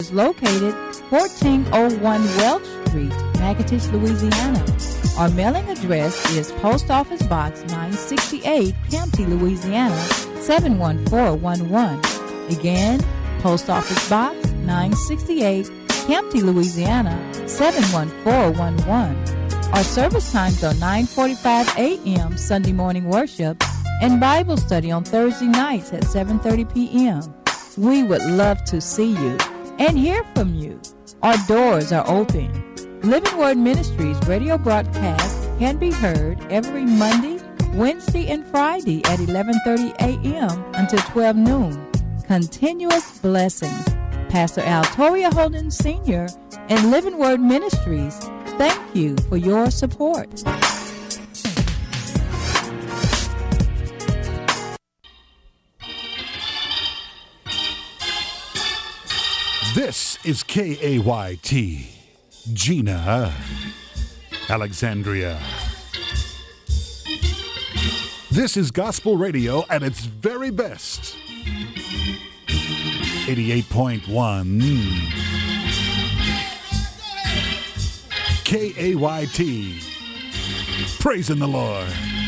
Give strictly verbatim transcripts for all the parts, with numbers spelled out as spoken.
is located fourteen oh one Welch Street, Natchitoches, Louisiana. Our mailing address is Post Office Box nine sixty-eight, Campty, Louisiana, seven one four one one. Again, Post Office Box nine sixty-eight, Campty, Louisiana, seven one four one one. Our service times are nine forty-five a.m. Sunday morning worship and Bible study on Thursday nights at seven thirty p.m. We would love to see you and hear from you. Our doors are open. Living Word Ministries radio broadcast can be heard every Monday, Wednesday, and Friday at eleven thirty a.m. until twelve noon. Continuous blessings. Pastor Al Toria Holden Senior and Living Word Ministries, thank you for your support. This is K A Y T, Gina, Alexandria. This is gospel radio at its very best. eighty-eight point one K A Y T, praising the Lord.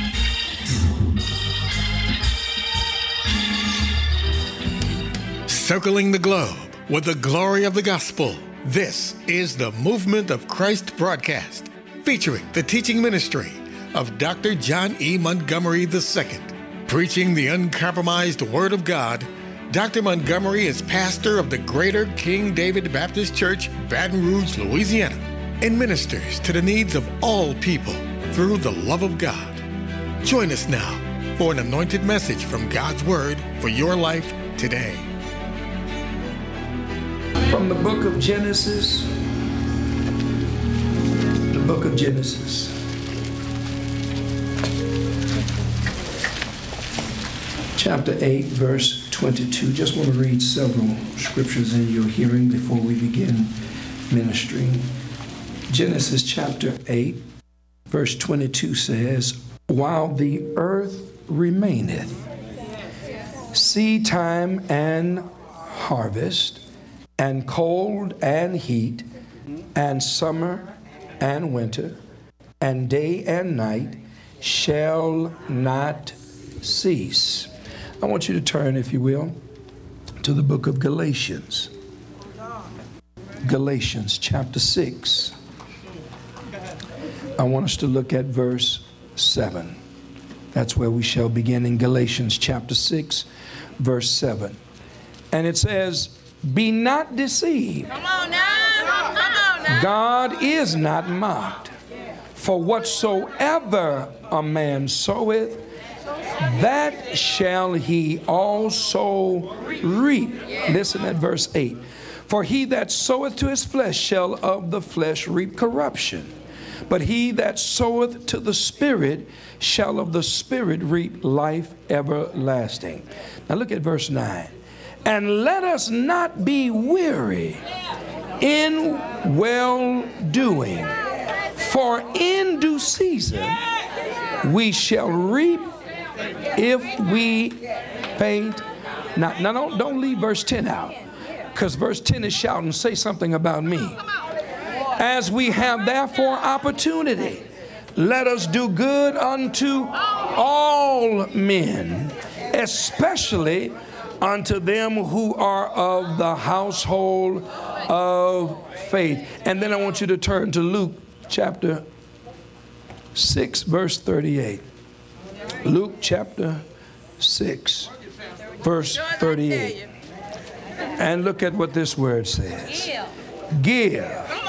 Circling the globe with the glory of the gospel. This is the Movement of Christ broadcast, featuring the teaching ministry of Doctor John E. Montgomery the Second. Preaching the uncompromised Word of God, Doctor Montgomery is pastor of the Greater King David Baptist Church, Baton Rouge, Louisiana, and ministers to the needs of all people through the love of God. Join us now for an anointed message from God's Word for your life today. From the book of Genesis, the book of Genesis. Chapter eight, verse twenty-two. Just want to read several scriptures in your hearing before we begin ministering. Genesis chapter eight, verse twenty-two says, "While the earth remaineth, seed time and harvest, and cold and heat, and summer and winter, and day and night shall not cease." I want you to turn, if you will, to the book of Galatians. Galatians chapter six. I want us to look at verse seven. That's where we shall begin, in Galatians chapter six, verse seven. And it says, "Be not deceived. Come on now. Come on now. God is not mocked. For whatsoever a man soweth, that shall he also reap." Listen at verse eight. "For he that soweth to his flesh shall of the flesh reap corruption. But he that soweth to the Spirit shall of the Spirit reap life everlasting." Now look at verse nine. "And let us not be weary in well-doing, for in due season we shall reap if we faint not." Now don't, don't leave verse ten out, because verse ten is shouting, "Say something about me." "As we have therefore opportunity, let us do good unto all men, especially unto them who are of the household of faith." And then I want you to turn to Luke chapter six, verse thirty-eight. Luke chapter six, verse thirty-eight. And look at what this word says. "Give,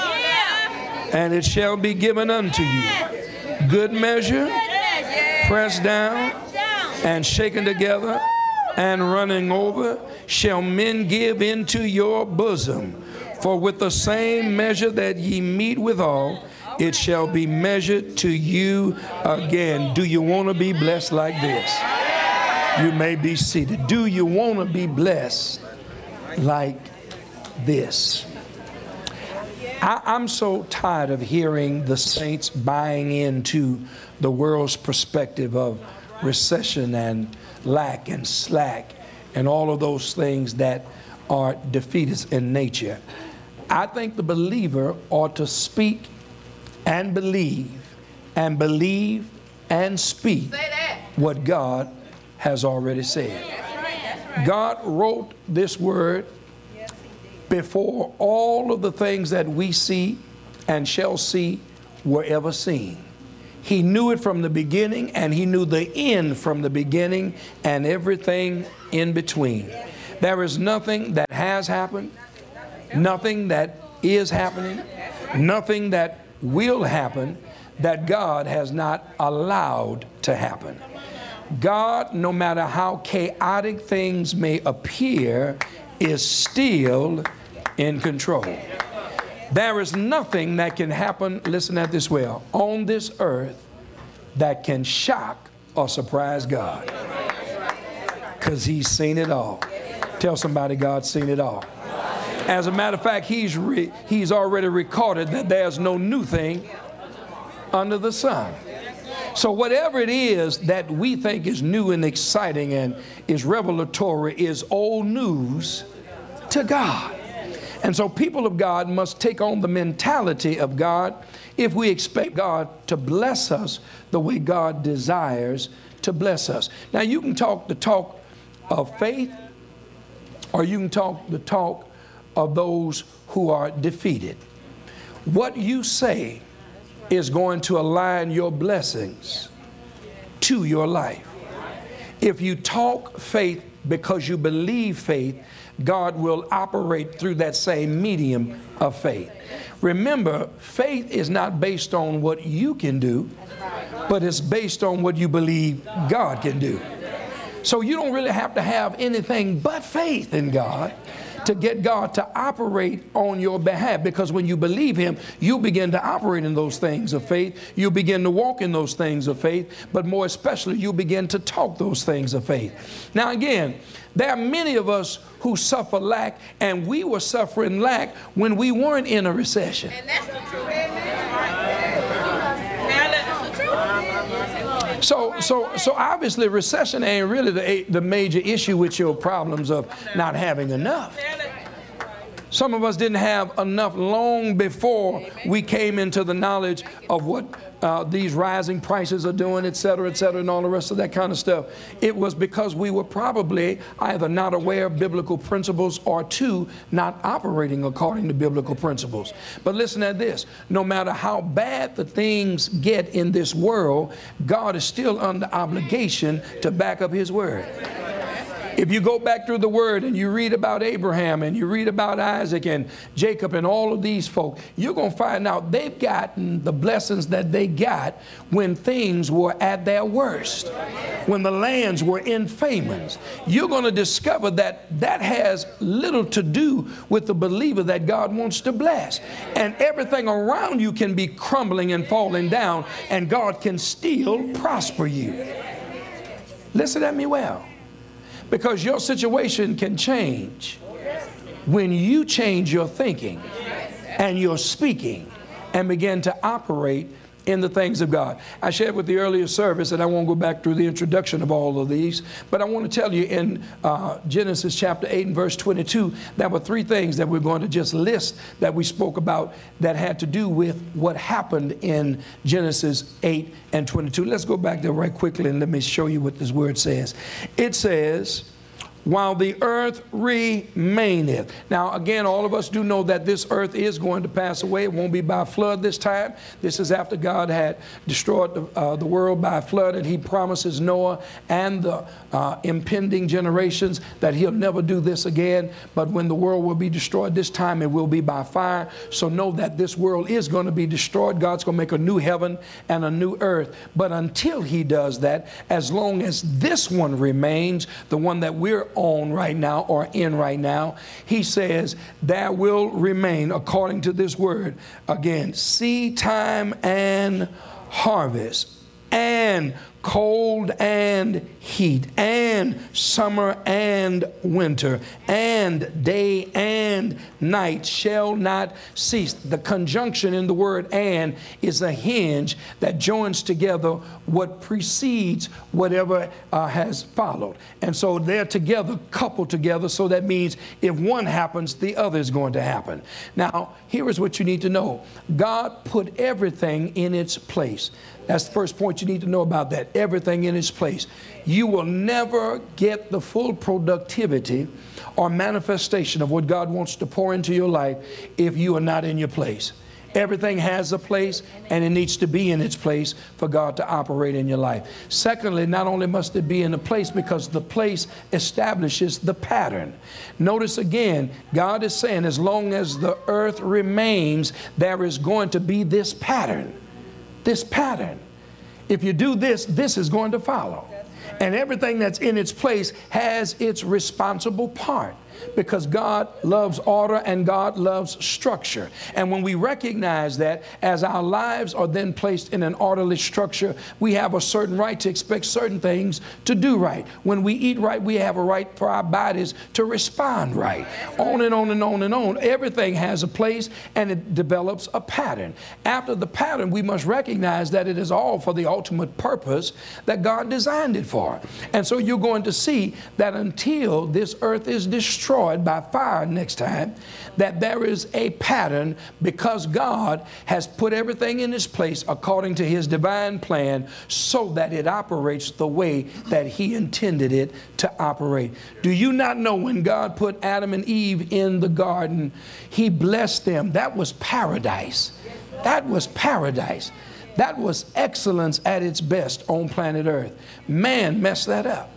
and it shall be given unto you. Good measure, pressed down, and shaken together, and running over, shall men give into your bosom. For with the same measure that ye meet withal, it shall be measured to you again." Do you want to be blessed like this? You may be seated. Do you want to be blessed like this? I, I'm so tired of hearing the saints buying into the world's perspective of recession and lack and slack and all of those things that are defeatist in nature. I think the believer ought to speak and believe and believe and speak what God has already said. God wrote this word before all of the things that we see and shall see were ever seen. He knew it from the beginning, and he knew the end from the beginning and everything in between. There is nothing that has happened, nothing that is happening, nothing that will happen that God has not allowed to happen. God, no matter how chaotic things may appear, is still in control. There is nothing that can happen, listen at this well, on this earth that can shock or surprise God, because he's seen it all. Tell somebody God's seen it all. As a matter of fact, he's, re, he's already recorded that there's no new thing under the sun. So whatever it is that we think is new and exciting and is revelatory is old news to God. And so people of God must take on the mentality of God if we expect God to bless us the way God desires to bless us. Now, you can talk the talk of faith, or you can talk the talk of those who are defeated. What you say is going to align your blessings to your life. If you talk faith because you believe faith, God will operate through that same medium of faith. Remember, faith is not based on what you can do, but it's based on what you believe God can do. So you don't really have to have anything but faith in God to get God to operate on your behalf, because when you believe him, you begin to operate in those things of faith. You begin to walk in those things of faith, but more especially, you begin to talk those things of faith. Now again, there are many of us who suffer lack, and we were suffering lack when we weren't in a recession. And that's the truth. Now that's the truth. So, so, so obviously recession ain't really the, the major issue with your problems of not having enough. Some of us didn't have enough long before we came into the knowledge of what uh, these rising prices are doing, et cetera, et cetera, and all the rest of that kind of stuff. It was because we were probably either not aware of biblical principles, or two, not operating according to biblical principles. But listen at this. No matter how bad the things get in this world, God is still under obligation to back up his word. If you go back through the word and you read about Abraham and you read about Isaac and Jacob and all of these folk, you're going to find out they've gotten the blessings that they got when things were at their worst, when the lands were in famines. You're going to discover that that has little to do with the believer that God wants to bless. And everything around you can be crumbling and falling down, and God can still prosper you. Listen at me well. Because your situation can change when you change your thinking and your speaking and begin to operate in the things of God. I shared with the earlier service, and I won't go back through the introduction of all of these, but I want to tell you in uh, Genesis chapter eight and verse twenty-two, there were three things that we're going to just list that we spoke about that had to do with what happened in Genesis eight and twenty-two. Let's go back there right quickly and let me show you what this word says. It says, while the earth remaineth. Now, again, all of us do know that this earth is going to pass away. It won't be by flood this time. This is after God had destroyed the, uh, the world by flood, and he promises Noah and the uh, impending generations that he'll never do this again. But when the world will be destroyed this time, it will be by fire. So know that this world is going to be destroyed. God's going to make a new heaven and a new earth. But until he does that, as long as this one remains, the one that we're on right now or in right now, he says there will remain, according to this word, again, seed time and harvest, and cold and heat, and summer and winter, and day and night shall not cease. The conjunction in the word "and" is a hinge that joins together what precedes whatever uh, has followed. And so they're together, coupled together, so that means if one happens, the other is going to happen. Now, here is what you need to know. God put everything in its place. That's the first point you need to know about that. Everything in its place. You will never get the full productivity or manifestation of what God wants to pour into your life if you are not in your place. Everything has a place, and it needs to be in its place for God to operate in your life. Secondly, not only must it be in a place, because the place establishes the pattern. Notice again, God is saying as long as the earth remains, there is going to be this pattern. This pattern. If you do this, this is going to follow. And everything that's in its place has its responsible part, because God loves order and God loves structure. And when we recognize that, as our lives are then placed in an orderly structure, we have a certain right to expect certain things to do right. When we eat right, we have a right for our bodies to respond right. On and on and on and on. Everything has a place, and it develops a pattern. After the pattern, we must recognize that it is all for the ultimate purpose that God designed it for. And so you're going to see that until this earth is destroyed by fire next time, that there is a pattern, because God has put everything in its place according to his divine plan, so that it operates the way that he intended it to operate. Do you not know when God put Adam and Eve in the garden, he blessed them? That was paradise. That was paradise. That was excellence at its best on planet Earth. Man messed that up.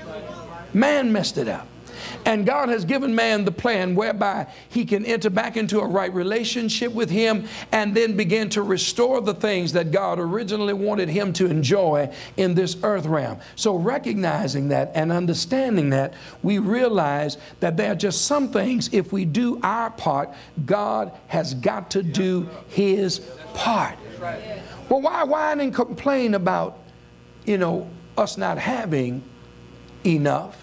Man messed it up. And God has given man the plan whereby he can enter back into a right relationship with him, and then begin to restore the things that God originally wanted him to enjoy in this earth realm. So recognizing that and understanding that, we realize that there are just some things, if we do our part, God has got to do his part. Well, why whine and complain about, you know, us not having enough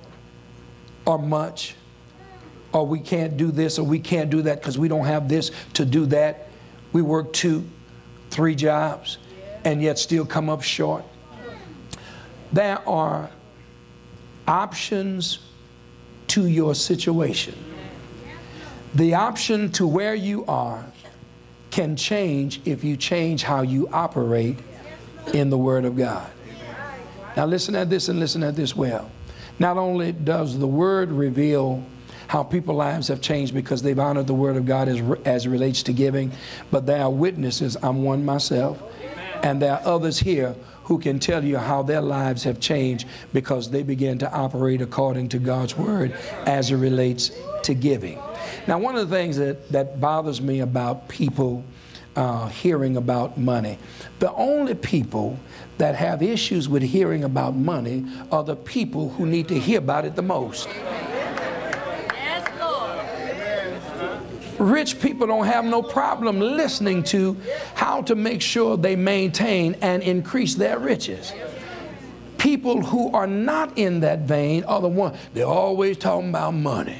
or much, or we can't do this or we can't do that because we don't have this to do that? We work two, three jobs and yet still come up short. There are options to your situation. The option to where you are can change if you change how you operate in the Word of God. Now listen at this, and listen at this well. Not only does the Word reveal how people's lives have changed because they've honored the Word of God as, as it relates to giving, but there are witnesses. I'm one myself, and there are others here who can tell you how their lives have changed because they began to operate according to God's Word as it relates to giving. Now, one of the things that, that bothers me about people uh, hearing about money, the only people that have issues with hearing about money are the people who need to hear about it the most. Yes, Lord. Rich people don't have no problem listening to how to make sure they maintain and increase their riches. People who are not in that vein are the ones, they're always talking about money.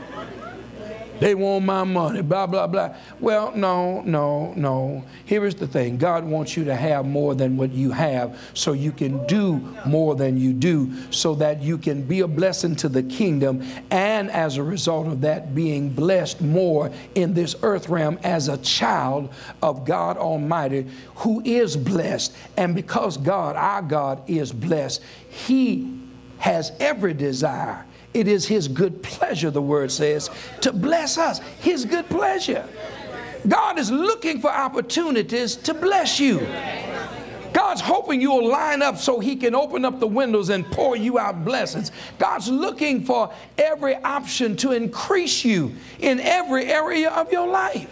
They want my money, blah, blah, blah. Well, no, no, no. Here is the thing. God wants you to have more than what you have so you can do more than you do, so that you can be a blessing to the kingdom, and as a result of that, being blessed more in this earth realm as a child of God Almighty, who is blessed. And because God, our God, is blessed, he has every desire. It is his good pleasure, the word says, to bless us. His good pleasure. God is looking for opportunities to bless you. God's hoping you'll line up so he can open up the windows and pour you out blessings. God's looking for every option to increase you in every area of your life.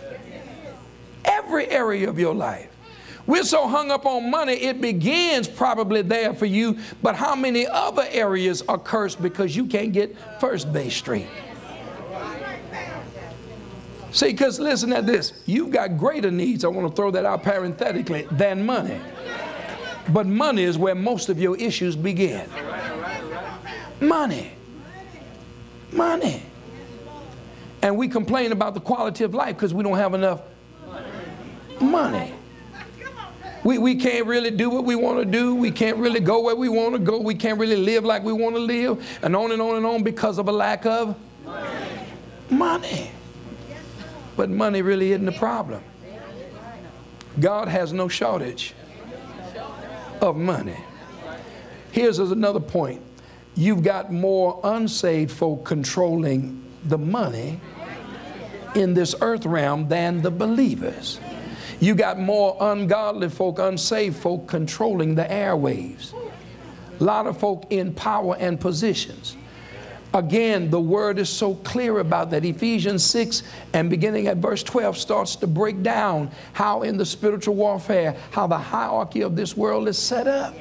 Every area of your life. We're so hung up on money, it begins probably there for you, but how many other areas are cursed because you can't get first base straight? See, because listen at this. You've got greater needs, I want to throw that out parenthetically, than money. But money is where most of your issues begin. Money. Money. And we complain about the quality of life because we don't have enough money. We, we can't really do what we want to do. We can't really go where we want to go. We can't really live like we want to live. And on and on and on because of a lack of money. But money really isn't the problem. God has no shortage of money. Here's another point. You've got more unsaved folk controlling the money in this earth realm than the believers. You got more ungodly folk, unsaved folk controlling the airwaves. A lot of folk in power and positions. Again, the word is so clear about that. Ephesians six and beginning at verse twelve starts to break down how in the spiritual warfare, how the hierarchy of this world is set up.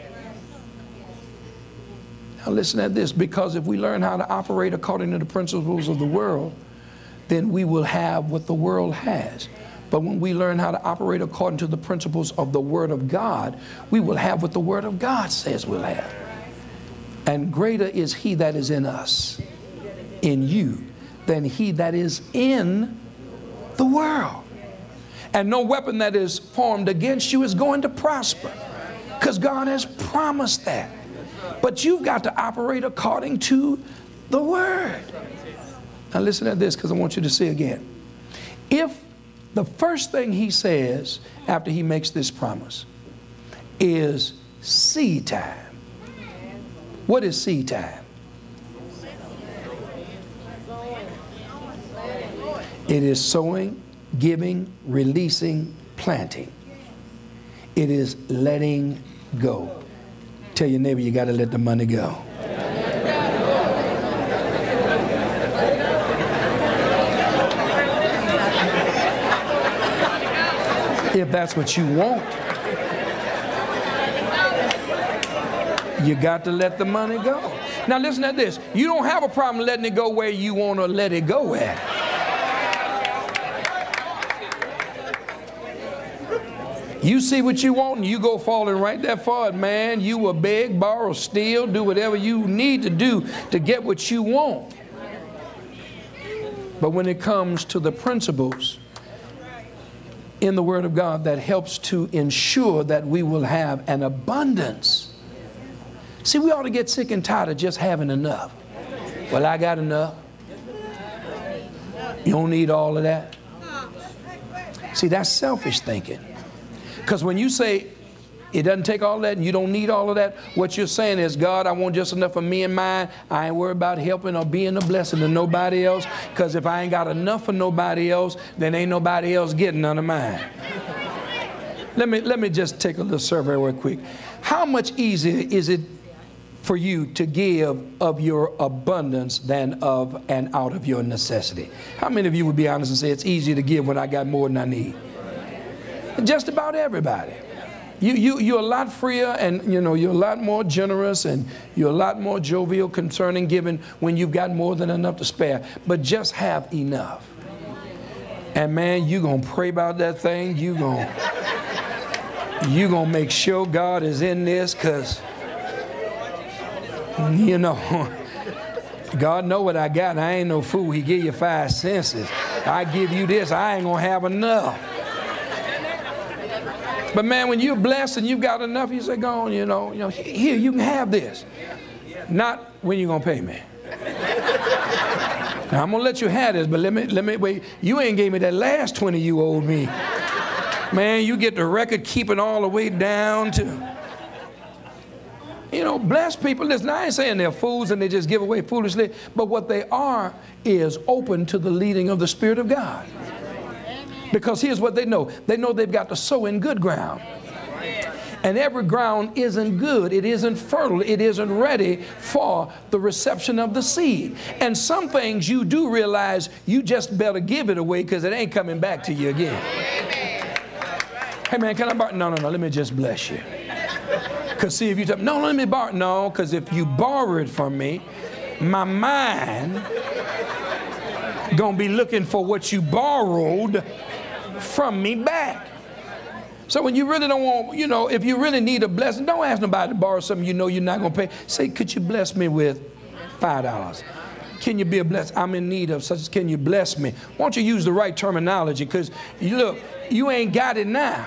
Now listen at this, because if we learn how to operate according to the principles of the world, then we will have what the world has. But when we learn how to operate according to the principles of the Word of God, we will have what the Word of God says we'll have. And greater is He that is in us, in you, than he that is in the world. And no weapon that is formed against you is going to prosper, because God has promised that. But you've got to operate according to the Word. Now listen to this, because I want you to see again. If the first thing He says after He makes this promise is seed time. What is seed time? It is sowing, giving, releasing, planting. It is letting go. Tell your neighbor, you got to let the money go. If that's what you want, you got to let the money go. Now listen to this. You don't have a problem letting it go where you want to let it go at. You see what you want and you go falling right there for it, man. You will beg, borrow, steal, do whatever you need to do to get what you want. But when it comes to the principles in the Word of God that helps to ensure that we will have an abundance. See, we ought to get sick and tired of just having enough. Well, I got enough. You don't need all of that. See, that's selfish thinking. Because when you say it doesn't take all that and you don't need all of that, what you're saying is, God, I want just enough for me and mine. I ain't worried about helping or being a blessing to nobody else, because if I ain't got enough for nobody else, then ain't nobody else getting none of mine. Let me, let me just take a little survey real quick. How much easier is it for you to give of your abundance than of and out of your necessity? How many of you would be honest and say it's easier to give when I got more than I need? Just about everybody. You, you, you're a lot freer, and you know, you're a lot more generous, and you're a lot more jovial concerning giving when you've got more than enough to spare. But just have enough. And man, you're going to pray about that thing. You're going you gonna make sure God is in this, because, you know, God know what I got, and I ain't no fool. He give you five senses. I give you this, I ain't going to have enough. But man, when you're blessed and you've got enough, you say, go on, you know, you know, here, you can have this. Not when you're going to pay me. Now, I'm going to let you have this, but let me, let me, wait. You ain't gave me that last twenty you owed me. Man, you get the record keeping all the way down to, you know, blessed people. Listen, I ain't saying they're fools and they just give away foolishly, but what they are is open to the leading of the Spirit of God. Because here's what they know. They know they've got to sow in good ground. And every ground isn't good. It isn't fertile. It isn't ready for the reception of the seed. And some things you do realize you just better give it away, because it ain't coming back to you again. Hey man, can I borrow? No, no, no, let me just bless you. Because see, if you tell me, no, let me borrow. No, because if you borrow it from me, my mind gonna be looking for what you borrowed from me back. So when you really don't want, you know, if you really need a blessing, don't ask nobody to borrow something you know you're not going to pay. Say, could you bless me with five dollars? Can you be a blessing? I'm in need of such. Can you bless me? Why don't you use the right terminology? Because you look, you ain't got it now.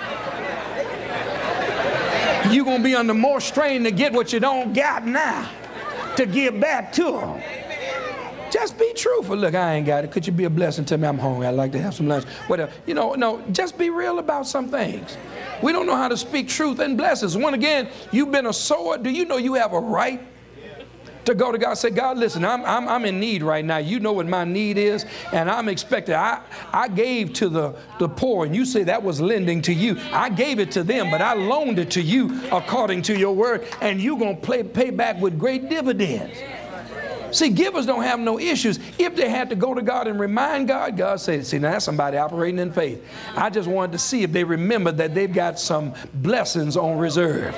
You're going to be under more strain to get what you don't got now to give back to them. Just be truthful. Look, I ain't got it. Could you be a blessing to me? I'm hungry. I'd like to have some lunch. Whatever. You know, no, just be real about some things. We don't know how to speak truth and blessings. One again, you've been a sower. Do you know you have a right to go to God and say, God, listen, I'm, I'm, I'm in need right now. You know what my need is, and I'm expecting. I, I gave to the, the poor, and you say that was lending to you. I gave it to them, but I loaned it to you according to your word, and you're going to pay back with great dividends. See, givers don't have no issues. If they had to go to God and remind God, God said, see, now that's somebody operating in faith. I just wanted to see if they remember that they've got some blessings on reserve.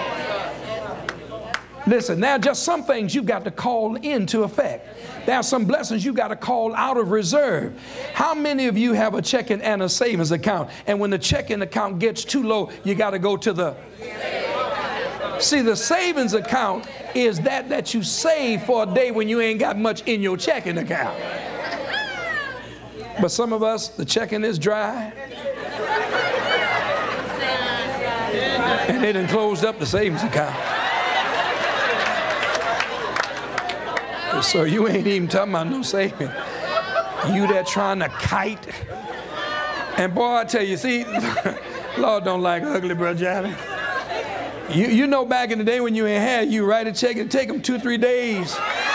Listen, there are just some things you've got to call into effect. There are some blessings you've got to call out of reserve. How many of you have a checking and a savings account? And when the checking account gets too low, you got to go to the... See, the savings account is that that you save for a day when you ain't got much in your checking account. But some of us, the checking is dry. And they done closed up the savings account. So you ain't even talking about no saving. You there trying to kite. And boy, I tell you, see, Lord don't like ugly, Brother Johnny. You, you know back in the day when you ain't had, you write a check, it'd take them two, three days.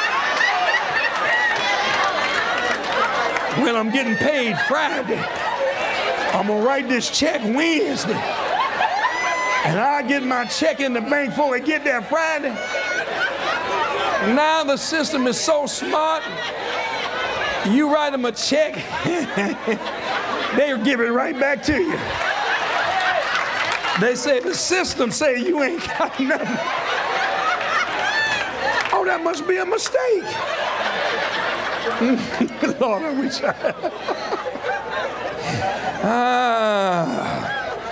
Well, I'm getting paid Friday. I'm going to write this check Wednesday. And I'll get my check in the bank before it get there Friday. Now the system is so smart. You write them a check, they'll give it right back to you. They say the system say you ain't got nothing. Oh, that must be a mistake. Lord, I wish I had. Ah.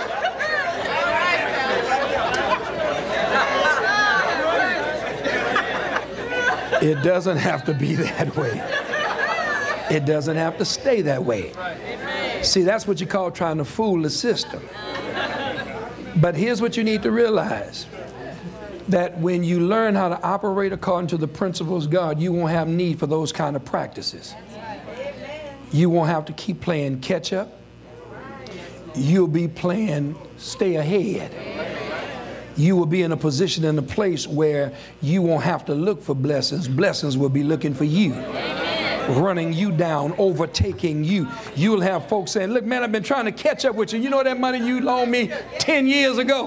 It doesn't have to be that way. It doesn't have to stay that way. See, that's what you call trying to fool the system. But here's what you need to realize. That when you learn how to operate according to the principles of God, you won't have need for those kind of practices. You won't have to keep playing catch up. You'll be playing stay ahead. You will be in a position, in a place where you won't have to look for blessings. Blessings will be looking for you, running you down, overtaking you. You'll have folks saying, look, man, I've been trying to catch up with you. You know that money you loaned me ten years ago?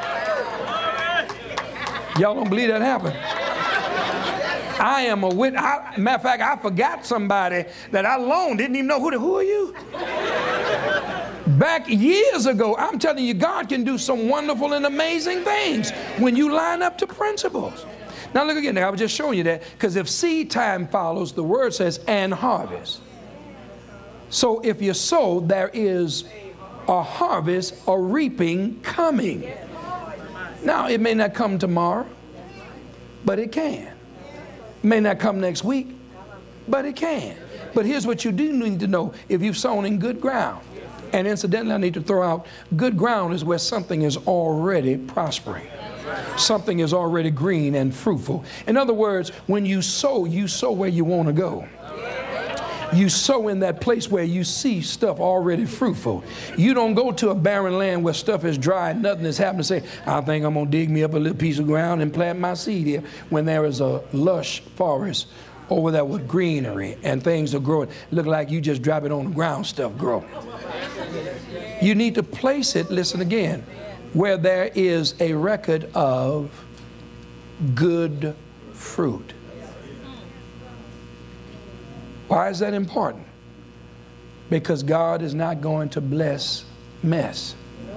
Y'all don't believe that happened? I am a witness. Matter of fact, I forgot somebody that I loaned. Didn't even know who the, who are you? Back years ago, I'm telling you, God can do some wonderful and amazing things when you line up to principles. Now look again, I was just showing you that, because if seed time follows, the word says, and harvest. So if you sow, there is a harvest, a reaping coming. Now, it may not come tomorrow, but it can. It may not come next week, but it can. But here's what you do need to know. If you've sown in good ground, and incidentally, I need to throw out, good ground is where something is already prospering. Something is already green and fruitful. In other words, when you sow, you sow where you want to go. You sow in that place where you see stuff already fruitful. You don't go to a barren land where stuff is dry and nothing is happening. Say, I think I'm going to dig me up a little piece of ground and plant my seed here, when there is a lush forest over there with greenery and things are growing. Look like you just drop it on the ground, stuff grow. You need to place it, listen again, where there is a record of good fruit. Why is that important? Because God is not going to bless mess.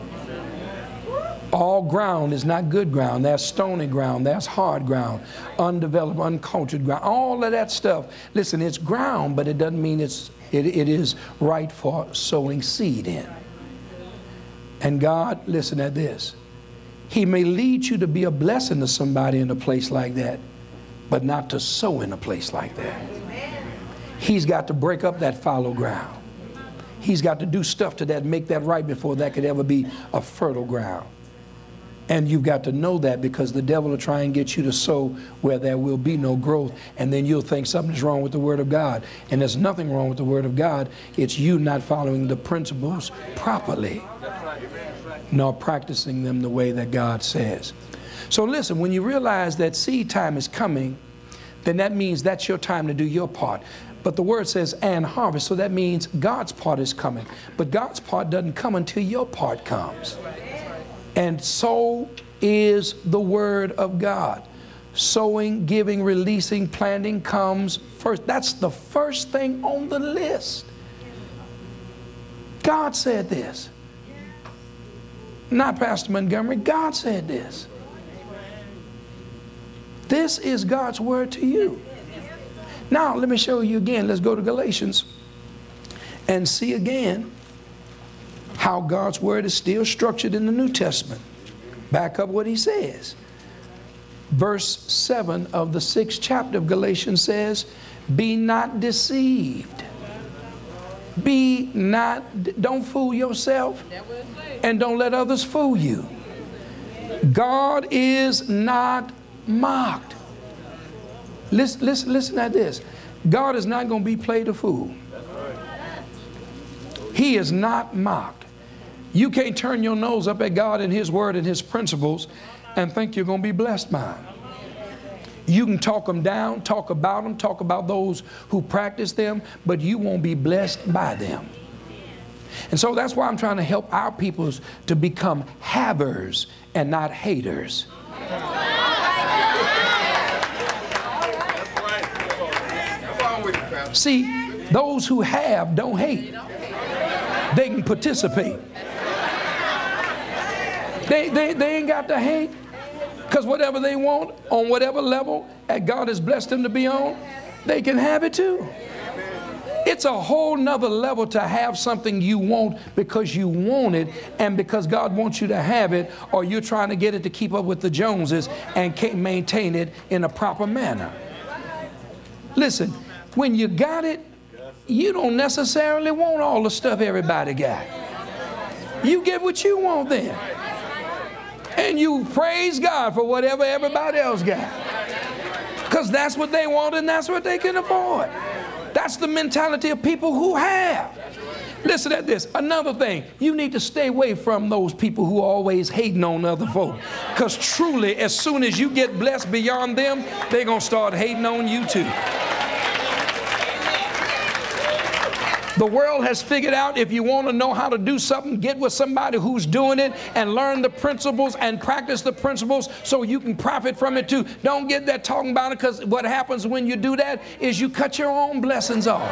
All ground is not good ground. There's stony ground, there's hard ground, undeveloped, uncultured ground, all of that stuff. Listen, it's ground, but it doesn't mean it's, it, it is right for sowing seed in. And God, listen at this. He may lead you to be a blessing to somebody in a place like that, but not to sow in a place like that. He's got to break up that fallow ground. He's got to do stuff to that, make that right before that could ever be a fertile ground. And you've got to know that, because the devil will try and get you to sow where there will be no growth, and then you'll think something's wrong with the Word of God. And there's nothing wrong with the Word of God. It's you not following the principles properly, nor practicing them the way that God says. So listen, when you realize that seed time is coming, then that means that's your time to do your part. But the word says and harvest, so that means God's part is coming. But God's part doesn't come until your part comes. And so is the word of God. Sowing, giving, releasing, planting comes first. That's the first thing on the list. God said this. Not Pastor Montgomery. God said this. This is God's word to you. Now, let me show you again. Let's go to Galatians and see again how God's word is still structured in the New Testament. Back up what he says. Verse seven of the sixth chapter of Galatians says, be not deceived. Be not, don't fool yourself, and don't let others fool you. God is not mocked. Listen, listen, listen at this. God is not going to be played a fool. He is not mocked. You can't turn your nose up at God and his word and his principles and think you're going to be blessed by him. You can talk them down, talk about them, talk about those who practice them, but you won't be blessed by them. And so that's why I'm trying to help our peoples to become havers and not haters. See, those who have don't hate. They can participate. They, they, they ain't got to hate, because whatever they want on whatever level that God has blessed them to be on, they can have it too. It's a whole nother level to have something you want because you want it and because God wants you to have it, or you're trying to get it to keep up with the Joneses and can't maintain it in a proper manner. Listen, when you got it, you don't necessarily want all the stuff everybody got. You get what you want then. And you praise God for whatever everybody else got. Because that's what they want and that's what they can afford. That's the mentality of people who have. Listen at this. Another thing, you need to stay away from those people who are always hating on other folk. Because truly, as soon as you get blessed beyond them, they're going to start hating on you too. The world has figured out if you want to know how to do something, get with somebody who's doing it and learn the principles and practice the principles so you can profit from it too. Don't get that talking about it, because what happens when you do that is you cut your own blessings off.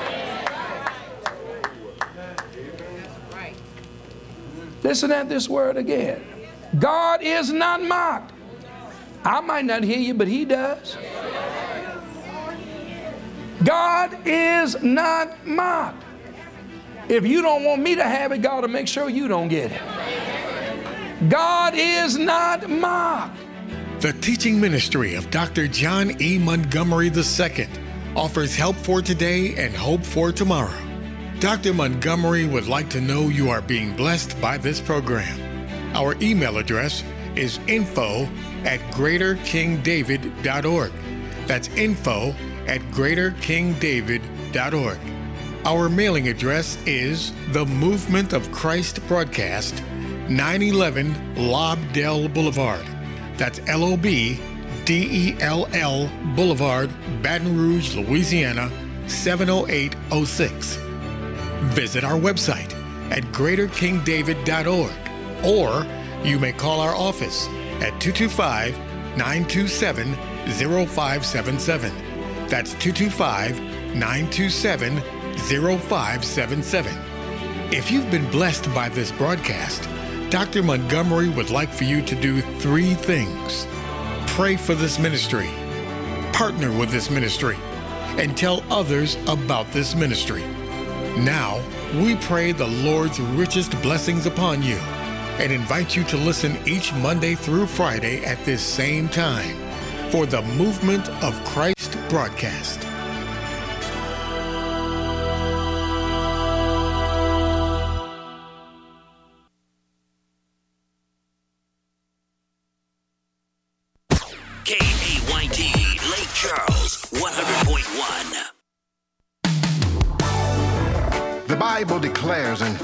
Listen at this word again. God is not mocked. I might not hear you, but he does. God is not mocked. If you don't want me to have it, God will make sure you don't get it. God is not mocked. The teaching ministry of Doctor John E. Montgomery the Second offers help for today and hope for tomorrow. Doctor Montgomery would like to know you are being blessed by this program. Our email address is info at greater king david dot org. That's info at greater king david dot org. Our mailing address is The Movement of Christ Broadcast, nine eleven Lobdell Boulevard. That's L O B D E L L Boulevard, Baton Rouge, Louisiana, seven oh eight oh six. Visit our website at greater king david dot org, or you may call our office at two two five, nine two seven, oh five seven seven. That's two two five, nine two seven, oh five seven seven. If you've been blessed by this broadcast, Doctor Montgomery would like for you to do three things. Pray for this ministry, partner with this ministry, and tell others about this ministry. Now, we pray the Lord's richest blessings upon you. and invite you to listen each Monday through Friday at this same time for the Movement of Christ broadcast. K A Y T, Lake Charles, one hundred point one. The Bible declares in